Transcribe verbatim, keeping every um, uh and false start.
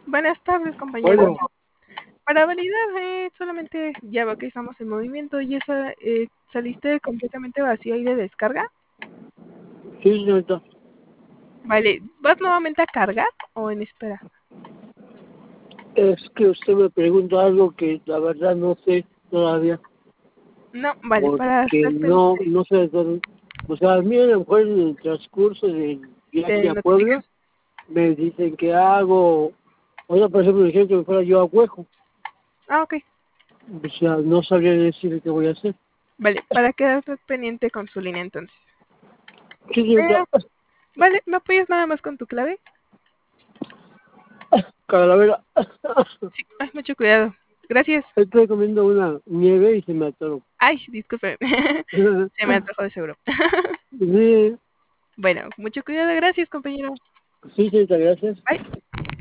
Buenas tardes, compañero. Bueno, Para validar, eh, solamente ya veo que estamos en movimiento y esa eh, saliste completamente vacío y de descarga. sí, señorita. Vale, ¿vas nuevamente a cargar o en espera? Es que usted me pregunta algo que la verdad no sé todavía, No, vale, para porque hacerte no, no sé todo. O sea, a mí a lo mejor en el transcurso del viaje te a notifican. Puebla me dicen que hago, otra por ejemplo, me dijeron que me fuera yo a Huejo. Ah, ok. O sea, no sabría decir qué voy a hacer. Vale, para quedar pendiente con su línea entonces. Sí, Eh, señorita. vale, ¿me apoyas nada más con tu clave? Calavera. Sí, ay, mucho cuidado. Gracias. Estoy comiendo una nieve y se me atoró. Ay, disculpe. Se me antojó de seguro. Sí, Bueno, mucho cuidado. Gracias, compañero. sí, señorita, gracias. Bye.